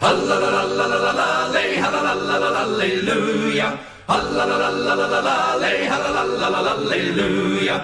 Hallelujah, hallelujah, hallelujah, hallelujah,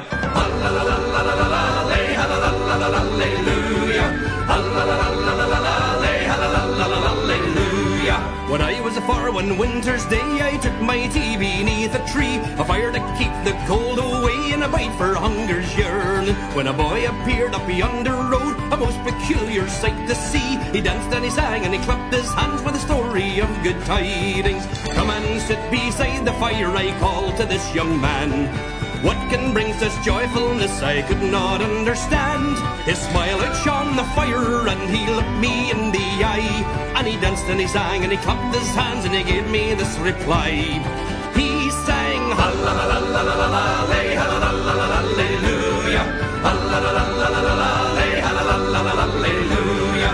hallelujah. When I was a 4 one winter's day, I took my tea beneath a tree, a fire to keep the cold away, and a bite for hunger's yearning. When a boy appeared up yonder road, a most peculiar sight to see. He danced and he sang and he clapped his hands with a story of good tidings. Come and sit beside the fire, I called to this young man. What can bring such joyfulness I could not understand. His smile outshone the fire and he looked me in the eye, and he danced and he sang and he clapped his hands and he gave me this reply. He sang hallelujah, hallelujah, hallelujah, hallelujah,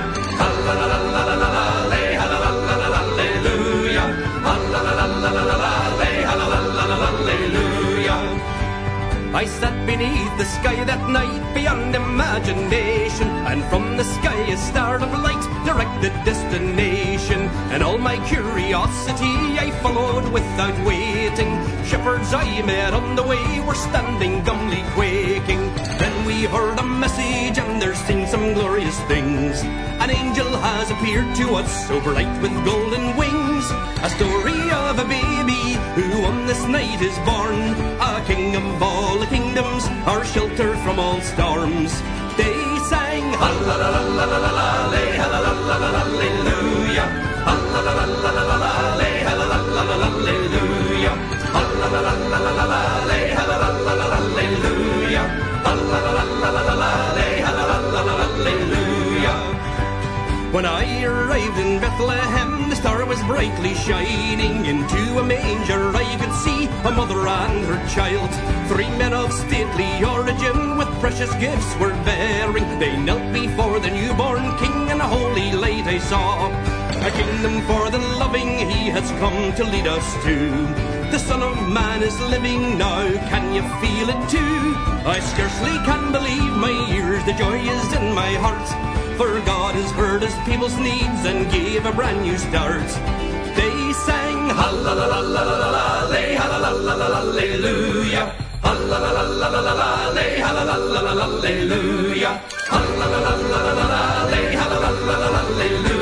hallelujah. I sat beneath the sky that night beyond imagination, and from the sky a star of light directed destination. And all my curiosity I followed without waiting. Shepherds I met on the way were standing dumbly quaking. Then we heard a message and there seemed some glorious things. An angel has appeared to us so bright with golden wings. A story of a baby who on this night is born, a king of all the kingdoms, our shelter from all storms. They sang hallelujah, hallelujah, hallelujah, hallelujah. When I arrived in Bethlehem, the star was brightly shining. Into a manger I could see a mother and her child. 3 men of stately origin with precious gifts were bearing. They knelt before the newborn king, and a holy light I saw. A kingdom for the loving he has come to lead us to. The Son of Man is living now, can you feel it too? I scarcely can believe my ears, the joy is in my heart. For God has heard his people's needs and gave a brand new start. They sang hallelujah, hallelujah, hallelujah, hallelujah, hallelujah.